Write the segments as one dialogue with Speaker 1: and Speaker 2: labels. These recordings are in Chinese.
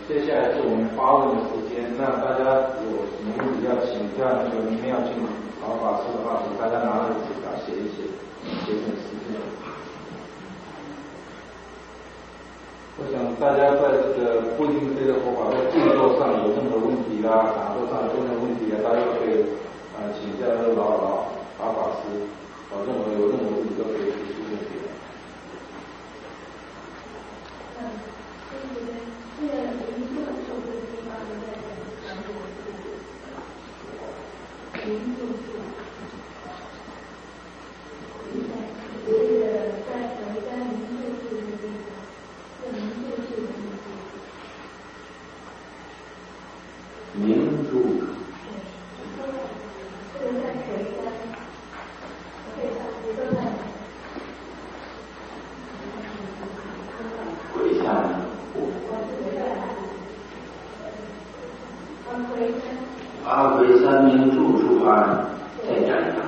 Speaker 1: 接下来是我们发问的时间。那大家有什么问题要请教，有明天要进老法师的话，请大家拿着纸稿写一写，节省时间。我想大家在这个不一定这个佛法在制作上有任何问题啦，打坐上有任何问题啊，大家可以请教老法师，有任何问题都可以提出问题。
Speaker 2: 这个灵住处的地方在灵住处，这个在有一个灵住处的地方，这灵住处的地方。
Speaker 3: 灵住处。
Speaker 2: 这个在水山，可以看一个在。
Speaker 3: 回山。阿回山明住处安，在讲一下。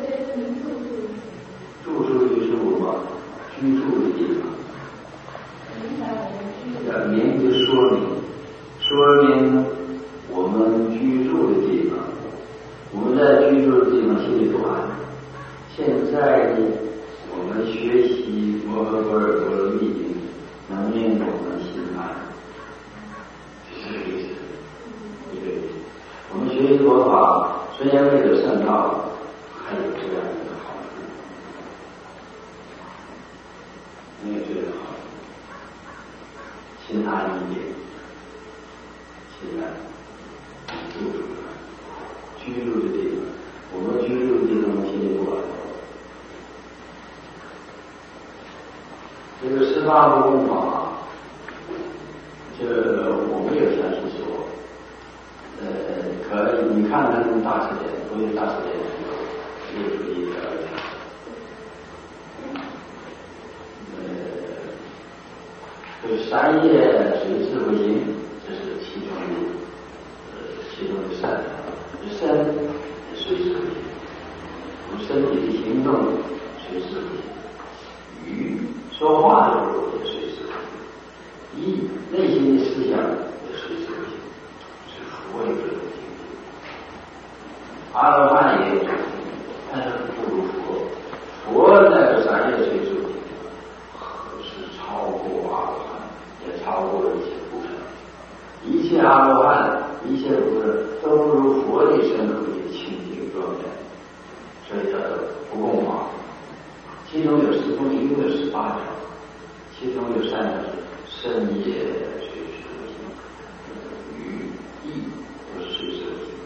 Speaker 3: 住处就是我们居住的地方。明就说明我们居住的地方。我们在居住的地方心里不安。现在呢，我们学习摩诃般若蜜经，能令我们心安。这是意思。我们学习佛法虽然为了圣道，还有这样一个好处，没有这个好处，心安一点，心安，住处居住的地方，我们居住的地方心里不安。这个18部功法，这我们有详细说。可以，你看看大词典，不用大词典列出一个，就是三业随智慧行，这是其中的善，身随智慧行，我们身体的行动随智慧行，语说话的时候也随智慧行，意内心的思想也随智慧行，是佛有这种。阿罗汉也有这个，但是不如佛。佛那个三业随智慧是超过阿罗汉，也超过了一切菩萨。一切阿罗汉、一切菩萨都不如佛的身口的清净庄严，所以叫做不共法。其中有10种，一共有18条，其中有3条是身业随智慧行，语意都是随智慧行。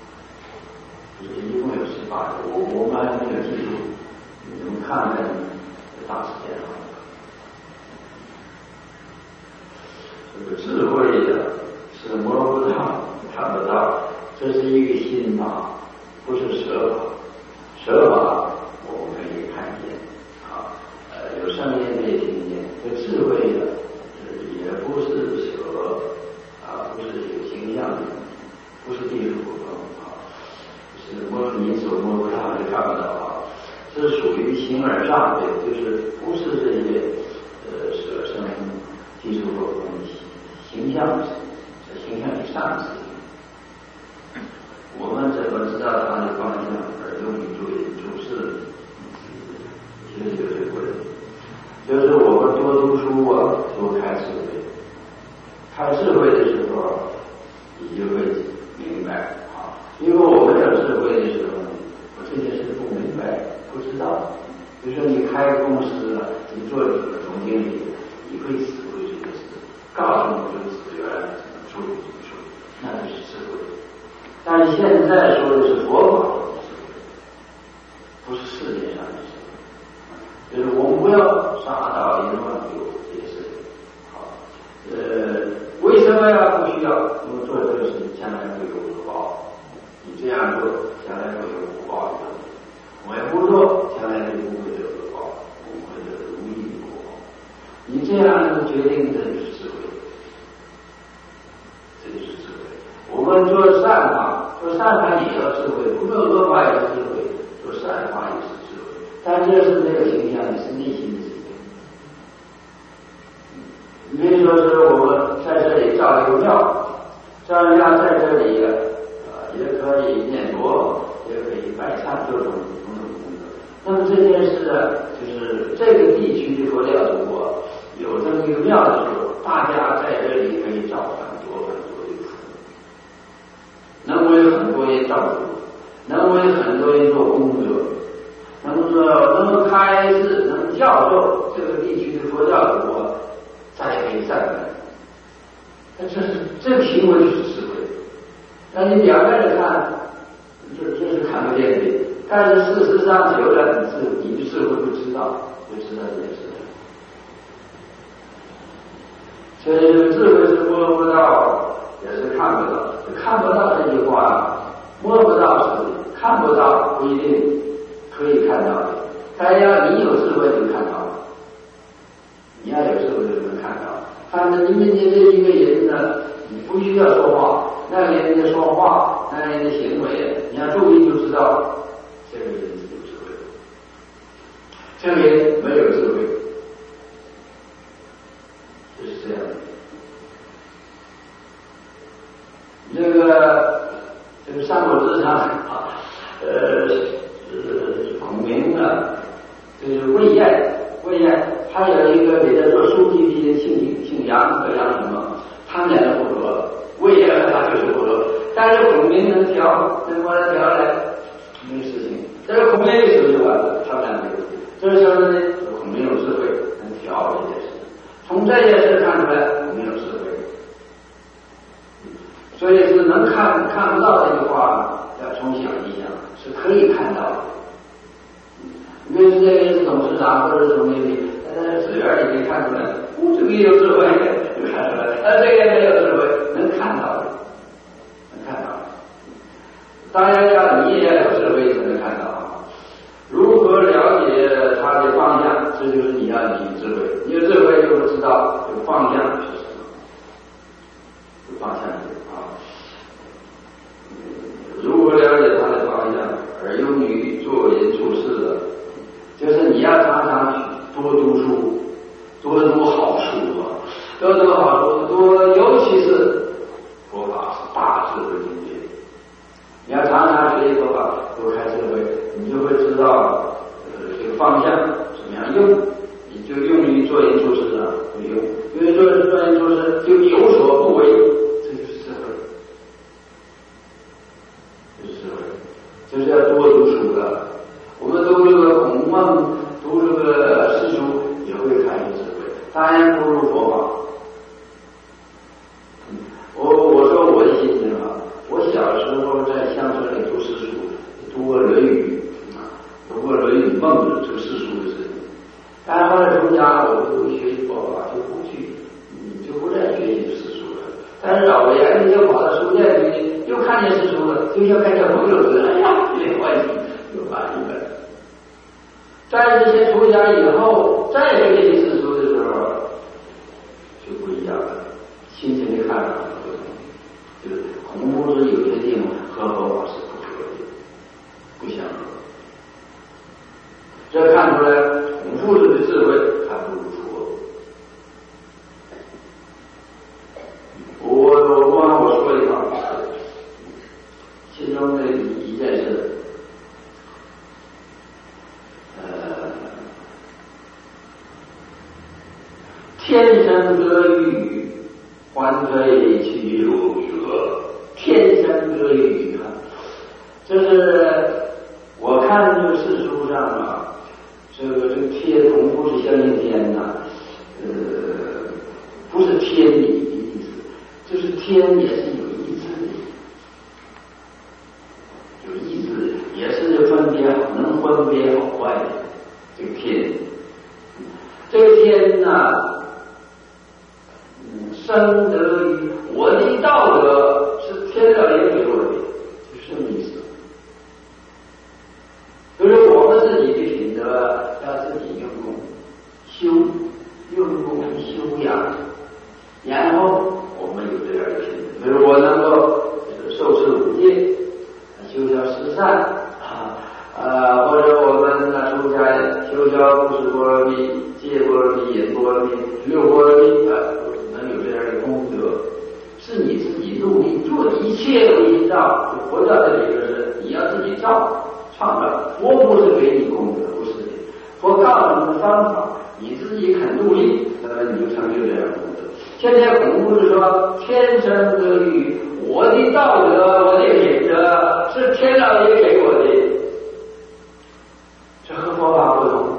Speaker 3: 一共有18个，我们还没有记住，你们看看大词典上。这个智慧的是摸不到、看不到，这是一个心法，不是舍法。舍法我们可以看见啊，有声音可以听见。这智慧的也不是舍啊，不是有形象的，不是地府你所摸不到也看不到啊，这是属于形而上的，就是不是这些舍生基础佛形象，这形象以上的事情。我们怎么知道它的方向而用于注释？其实就是这个问题，就是我们多读书啊，多开智慧，开智慧的时候，你就会明白。因为我们有智慧的时候，我这件事不明白，不知道。比如说你开公司了，你做总经理，你会指挥这个事，告诉你这个事原来怎么处理，那就是智慧。但是现在说的是佛法的智慧，不是世界上的智慧。就是我们不要傻到连乱有这些事情。好，为什么要不需要？我们做这个事情将来会有回报。你这样做，将来会有福报的。我也不做，将来就不会有福报，不会有如意的福报。你这样决定，这就是智慧，这就是智慧。我们做善法，也要智慧；不做恶法也是智慧，做善法也是智慧。但这是没有形象的，是内心的智慧。你比如说是我们在这里照造一个庙，这样庙在这里也可以念佛，也可以摆忏各种工作。那么这件事就是这个地区的佛教如果有这么一个庙的时候，大家在这里可以找很多的福，能为很多人照顾，能为很多人做工作，能开示，能教授这个地区的佛教如果再可以赞美。这个行为就是智慧。但你表面上看，这是看不见的，但是事实上久了，你的智慧不知道这件事。所以这个智慧是摸不到，也是看不到。看不到这句话，摸不到是看不到，不一定可以看到的。但要你有智慧就看到了，你要有智慧就能看到。反正你面前这一个人呢，你不需要说话，那个人的说话，那个人的行为，你要注意就知道这个人是有智慧，这个人没有智慧，就是这样的。这个三国志上孔明呢，就是魏燕，还有一个给他做书记的姓杨和杨什么，他们俩都不合，魏燕和他就是不合，但是孔明能把他调来，没事情。这个孔明一手就完了，他们俩没有。这个时候呢，孔明有智慧，能调这件事。从这件事看出来，孔明有智慧。所以是能看不到这句话，要从想一想，是可以看到的。因为这个人是董事长或者总经理，纸眼你可以看出来，这个有智慧，就看出来；这个也没有智慧，能看到的，能看到的。当然你也要有智慧才能看到啊。如何了解他的方向，这就是你要有智慧。你有智慧就会知道这个方向是什么，有方向啊。如何了解他的方向而用于做人处事的，就是你要常常多读书，多读好书啊，多读好书，尤其是佛法是大智慧境界。你要常常学习佛法，多开智慧，你就会知道这个方向怎么样用，你就用于做人处事上会用，因为做人处事就有所不为，这就是智慧。就是要多读书的。我们读这个孔孟，读这个诗书，也会开智慧。当然不如佛法。我说我的心情啊，我小时候在乡村里读诗书，读过《论语》读过《论语》《孟子》这个诗书的事情。但是后来出家，我不学习佛法，就不再学习诗书了。但是老爷又跑到书店里，又看见诗书了，就要看见朋友了，哎呀，这欢喜，又买一本。在这些出家以后，再学习诗书的时候，就不一样了，心情的看法不同。就是孔夫子有些地方和佛法是不合的，不相合。这看出来，孔夫子的智慧还不如佛。我说一话，其中的一件事，天生得玉，还非其有者。天生得玉就是我看这个世书上啊，这个天，孔夫子相信天呐，不是天理的意思，就是天也是有意志的，有意志也是能分别好坏的。这个天，这个天呢，生得于我的道德是天道也给我的，就是这么意思。就是我们自己的品德要自己用功修养，然后我们有这样的品德。比如切为心造，佛教的理论是你要自己造创造，佛不是给你功德，不是的，佛告诉你的方法，你自己肯努力，那么你就成就这样功德。现在孔夫子说天生得遇，我的道德，我的品德是天老爷给我的，这和佛法不同，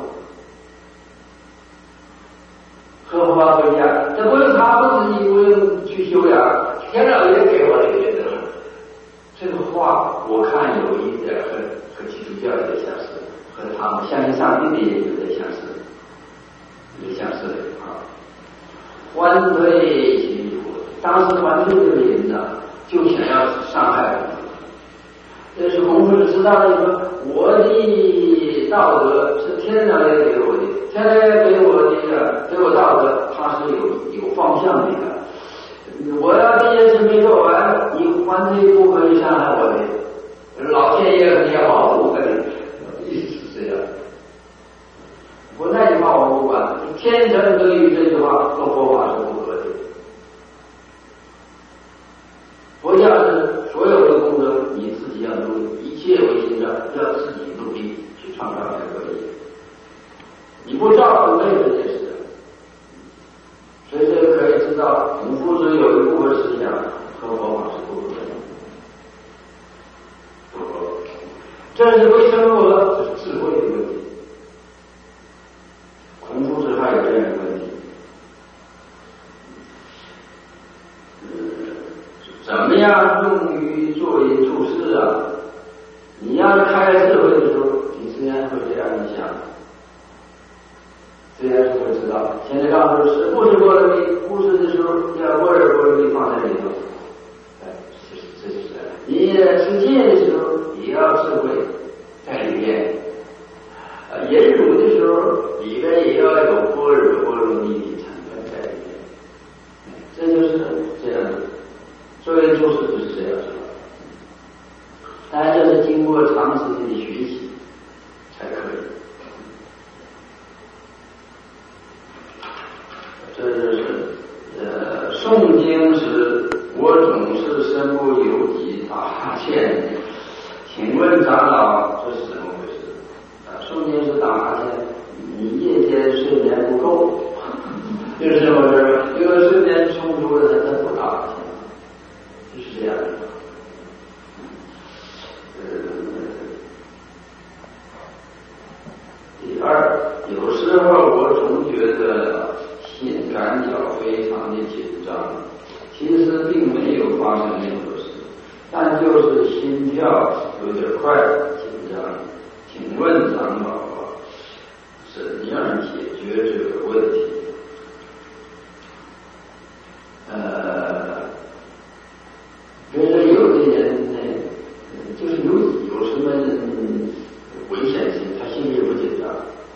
Speaker 3: 和佛法不一样，这不是他不自己不用去修养，天老爷给我的品德。这个话我看有一点和基督教有点相似，和他们相信上帝的也有点相似，有点相似的啊。还退其福，当时还退这个人呢，就想要伤害孔夫子。这是孔夫子知道的说，我的道德是天老爷给我的，天老爷给我的给我道德，他是有方向的。我要这件事没做完，你还退不可以伤害我的，老天爷很要保护的，意思是这样。我那句话我不管，天生得遇这句话和佛法是不合的。佛教是所有的功德你自己要努力，一切为心造，要自己努力去创造才可以。你不造就没有这件事。所以这个可以知道，孔夫子有一部分思想和佛法是不合的，不合。这是为什么呢？这是智慧的问题。孔夫子还有这样的问题，怎么样用于作为注释啊？你要是开智慧的时候，你自然会这样想。自然是会知道，现在告诉是不是波罗蜜，不是的时候要波罗蜜放在里头，这就是你持戒的时候也要智慧在里面，忍辱的时候里面也要有波罗蜜的成分在里面，这就是这样的。作为注释就是这样子，当然这是经过长时间的学习才可以。这是诵经时，我总是身不由己打哈欠。请问长老，这是怎么回事？诵经时打哈欠，你夜间睡眠不够，就是这么回事。因为睡眠充足的人他不打哈欠，就是这样的。第二，有时候我总觉得感觉非常的紧张，其实并没有发生任何事，但就是心跳有点快，紧张。请问长老怎样解决这个问题？觉得有的人呢，就是有什么危险性，他心里不紧张。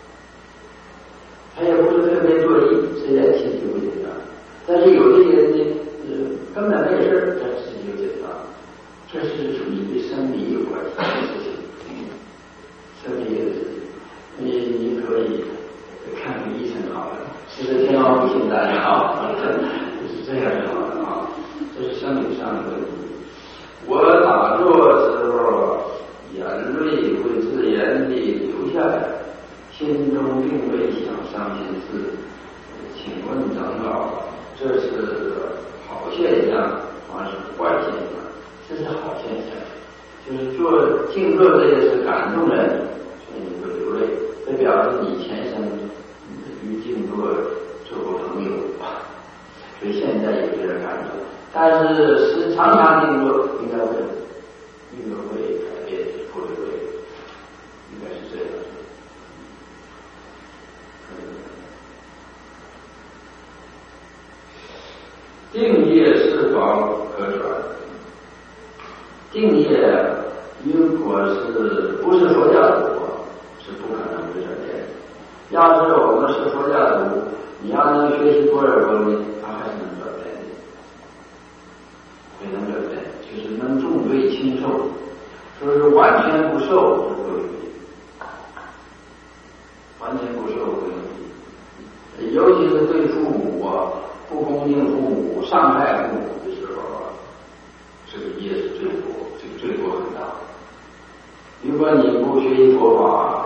Speaker 3: 他也不是特别做意，虽然心情不紧张，但是有的人呢，根本没事，他自己就紧张，这是属于对生理有关系的事情，生理的事情，你可以看个医生好了，吃个天王补心丹也好，就是这样就好了啊，这是生理上的问题。我打坐时候，眼泪会自然地流下来。心中并未想伤心事，请问长老，这是好现象还是坏现象？这是好现象，就是静坐这件事感动人，所以你会流泪，这表示你前生与静坐做过朋友，所以现在有这点感动。但是常常静坐应该会改变，不会流泪，应该是这样。定业是否可转？定业如果是不是佛教徒，是不可能会转变的。要是我们是佛教徒，你要能学习般若波罗蜜，它还是能转变的，也能转变，就是能重对轻受，说是完全不受是不容易，完全不受不容易，尤其是对父母不恭敬父母、伤害父母的时候这个业皈依佛法，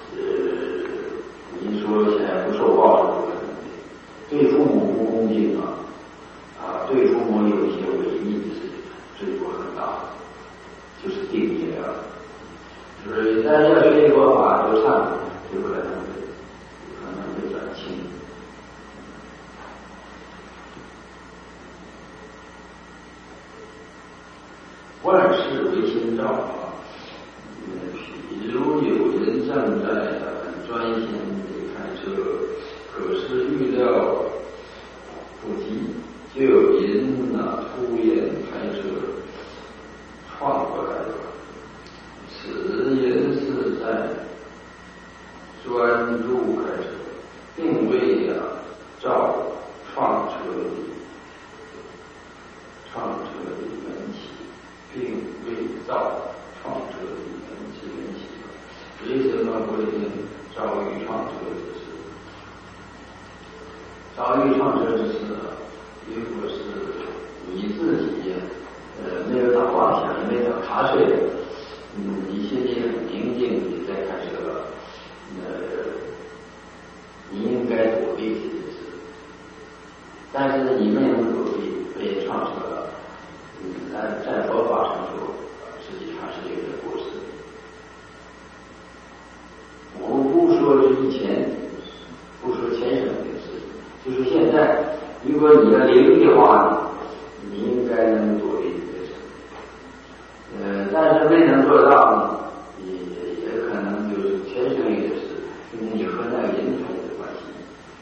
Speaker 3: 你说现在不受报是不可能的，对父母不恭敬对父母有一些违逆的事情，罪过很大，就是定业了。就是但是要学佛法就忏悔，就可能会转轻。万事唯心造比如有人站在很专心地开车，可是预料不及，就有人突然开车撞过来了。此人是在专注开车，并未照撞车的缘起，并未照创车的缘起。为什么会遭遇创车之事？遭遇创车之事如果是你自己没有打妄想，也没有打瞌睡，你心里很宁静，你在开车，你应该躲避这件事，但是你没有躲避，被创车了。在佛法上说，实际上是有点过失。我们不说是以前，不说前生的事，就说现在，如果你要灵的话，你应该能躲避这个事。但是没能做到，也可能就是前生也是，因为你和那个人才的关系。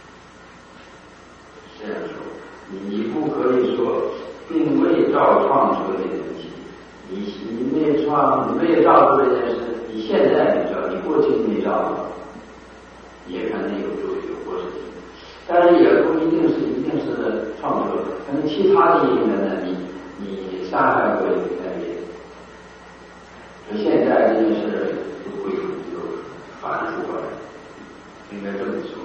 Speaker 3: 这样说，你不可以说并未照创出这个东西，你没照出这件事，你现在没照，你过去没照，也可能有过失，但是也不一定是创出，可能其他的因缘呢，你伤害过一个人，所以现在这件事就会就反复过来，应该这么说。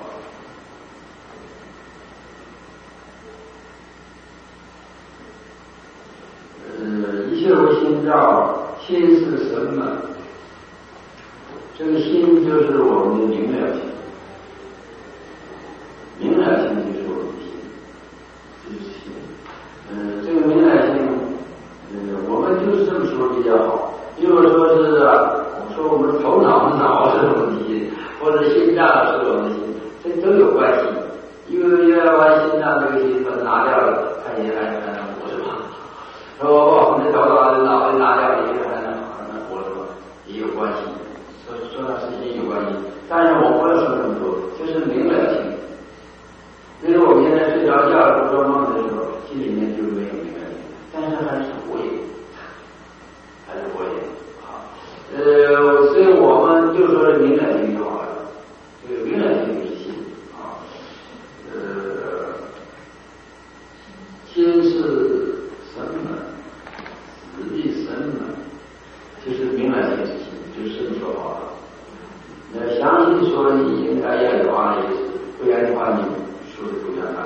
Speaker 3: 一切为心造，心是什么？这个心就是我们的明了性，明了性就是我们的心，就是心。这个明了性，我们就是这么说比较好。如果说是我说我们头脑是我们的心，或者心脏是我们的心，这都有关系。因为要把心脏这个心把它拿掉了，它也还能活着吧？说我们的头脑袋拿掉了，也还能活着吧？也有关系。说它是心有关系，但是我不要说这么多，就是明了性。比如我们现在睡着觉做梦的时候，心里面就没有明了性，但是还是活跃，所以我们就说是明了性就好了。这个明了性就是心心是什么？实际什么？就是明了性是心，就是这么说好了。详细说你应该要有阿赖耶识，不然的话你说的不相干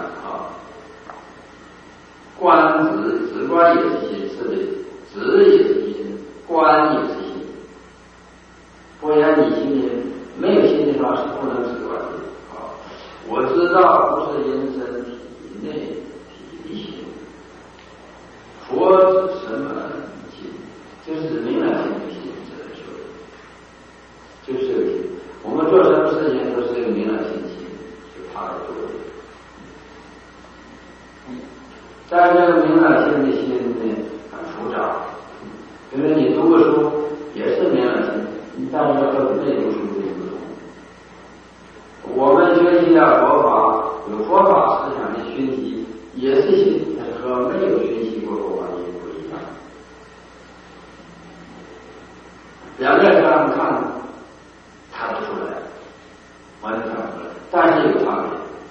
Speaker 3: 观止观也是心，是的，止也是心，观也是心。不然你心里没有心的话是不能止观的。我知道不是人身体内体力心，佛是什么心？就是明了性的心，这来说的，就是这个心。我们做什么事情都是这个明了性心，是他来做的。但这个明了性的心呢，很复杂。因为你读过书也是明了性，但是和没读书的不同。我们学习佛法，有佛法思想的熏习，也是心，但是和没有熏习过佛法也不一样。表面上看看不出来，完全看不出来，但是有差别。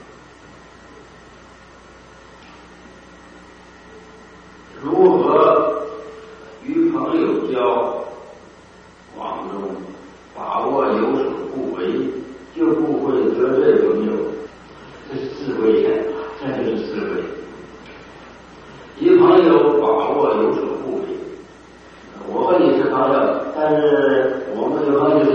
Speaker 3: 如何与朋友交往中把握有所不为，就不会得罪朋友，这是智慧呀，这就是智慧。与朋友把握有所不为，我和你是朋友，但是我们有朋友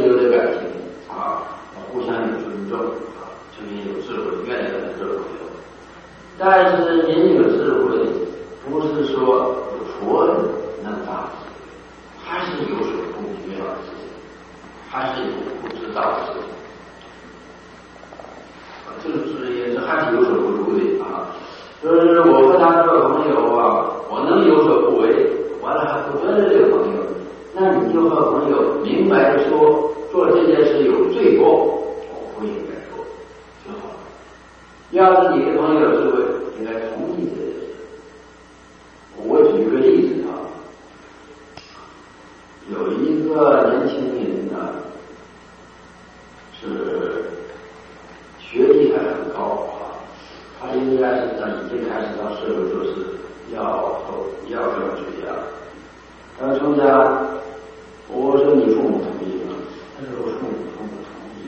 Speaker 3: 说佛那么大，还是有所不觉的事情，还是有不知道的事情。这也是还是有所不如的啊。就是我和他这个朋友啊，我能有所不为，完了还不跟着这个朋友，那你就和朋友明白的说，做这件事有罪过，我不应该做就好了。要是你的朋友有智慧，应该同意这件事。我举个例子啊，有一个年轻人呢，是学历还很高啊，他应该是已经开始到社会做事，要出家。要出家，我说你父母同意吗？他说我父母同意。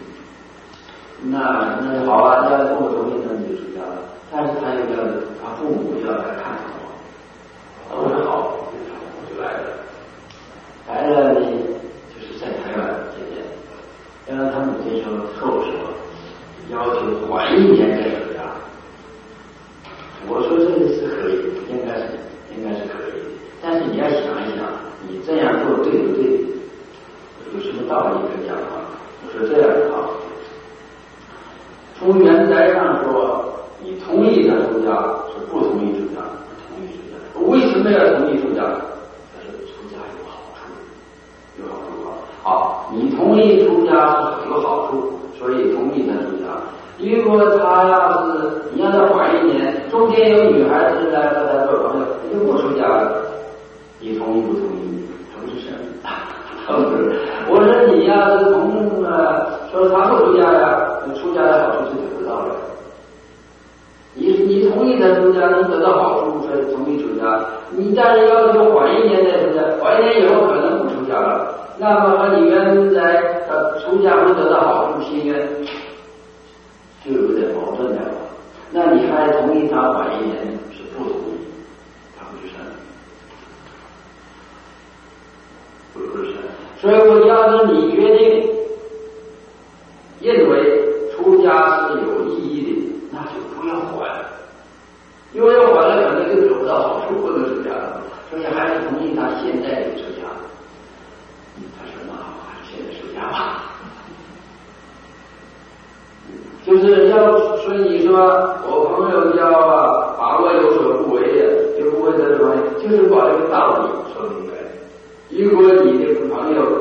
Speaker 3: 那好啊，那父母同意，那你就出家了。但是他又要他父母要来看我，我说好，我就来了。来了呢，就是在台湾这边，然后他母亲说后说要求缓1年再出家。我说这个是可以，应该是可以的，但是你要想一想，你这样做对不对？有什么道理可讲啊？我说这样啊，从原则上说，你同意他出家是不同意出家，同意出家。为什么要同意出家？他说出家有好处，有好处啊。好，你同意出家是有好处，所以同意他出家。如果他要是你让他缓1年，中间有女孩子来和他做朋友，他就不出家了，你同意不同意？他不是神，他不是。我说你要是说他不出家呀，出家的好处是得不到了。你同意他出家能得到好处，所以同意出家。你但是要求缓1年再出家，缓1年以后可能不出家了，那么和你原来出家不得到好处心愿就有点矛盾了。那你还同意他缓1年是不同意，他不是神，不是神。所以我要是你决定认为出家是有意义的，那就不要缓，因为要缓了可能就得不到好处，不能出家了。所以还是同意他现在就出家。他说那好，现在出家吧。就是要，所以你说我朋友要把握有所不为的，就不会这个东西，就是把这个道理说明白。如果你的朋友